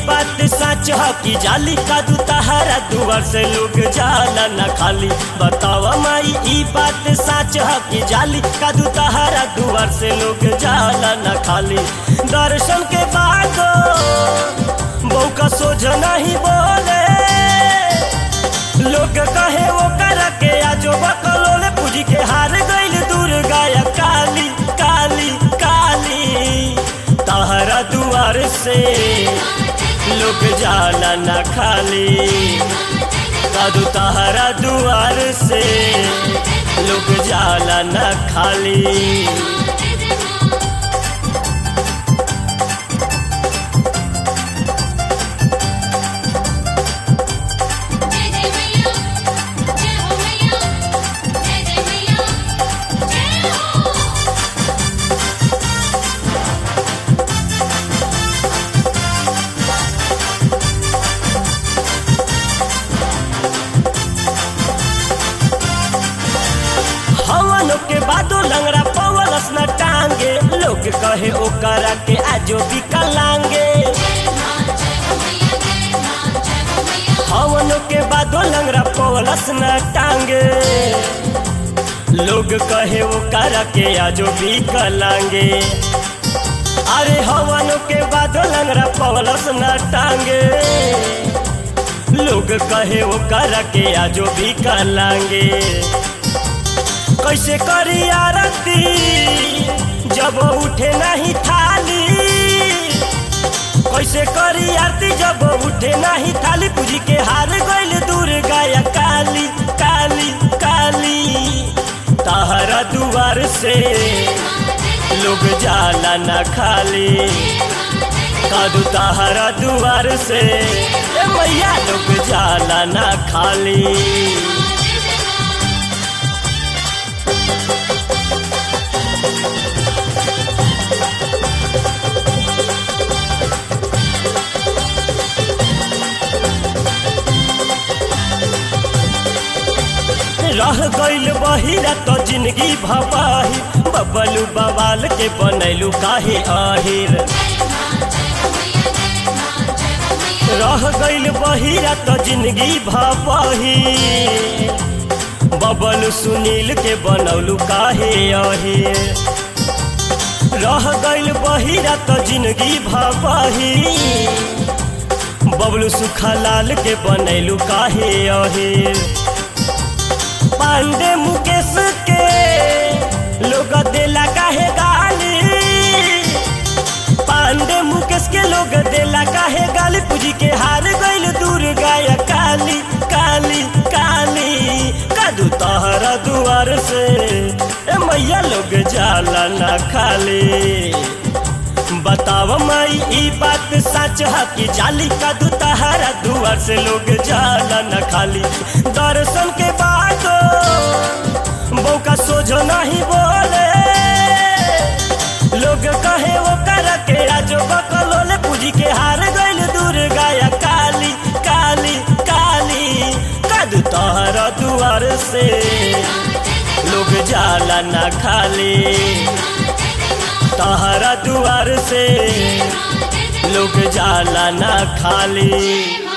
बात सच है कि जाली का दू तहारा दुआर से लोग जाला न खाली। बतावा माई ई बात सच है कि जाली का दू तहारा दुआर से लोग जाला न खाली। दर्शन के बाद बहू का सोझ नहीं बोले, लोग कहे वो कर के आजो बकलोले पूजी के हार गईल दुर्गा या काली काली काली। तहरा दुआर से लोग जाला न खाली, कादू तहरा दुआर से लोग जाला न खाली। हवनों के बादो लंगड़ा पवलस न टांगे, लोग कहे ओकरा के आजो बिकलांगे। हवनों के बादो लंगड़ा पवलस न टांगे, लोग कहे ओकरा के आजो बिकलांगे। अरे हवनों के बादो लंगड़ा पवलस न टांगे, लोग कहे ओकरा के आजो बिकलांगे। कैसे करी आरती जब उठे नहीं थाली, कैसे करी आरती जब उठे नहीं थाली। पूजी के हार गईल दुर्गा या काली काली काली। तहरा दुआर से लोग जाला न खाली, कादू तहरा दुआर से मैया लोग जाला न खाली। रह गईल बहिरा तो जिंदगी भपाही, बबलू बवाल के बनैलू काहे आहिर। रह गईल बहिरा तो जिंदगी भपाही, बबलू सुनील के बनौलू काहे आहिर। रह गईल बहिरा तो जिंदगी भपाही, बबलू सुखालाल के बनैलू काहे आहिर। पांडे मुकेश के लोग देला काहे गाली, पांडे मुकेश के लोग देला काहे गाली। पूजी के हार गईल दुर्गा या काली काली काली। कादू तहरा दुआर से मैया लोग जाला न खाली। बताव माई ई बात सच है कि जाली का दू तहारा दुआर से लोग जाला न खाली। दर्शन के बाद बहू का सोझ नहीं बोले, लोग कहे वो कर के आजो बकलोले पूजी के हार गईल दुर्गा या काली काली काली। कादू तहरा दुआर से लोग जाला न खाली, तहरा दुआर से लोग जाला न खाली।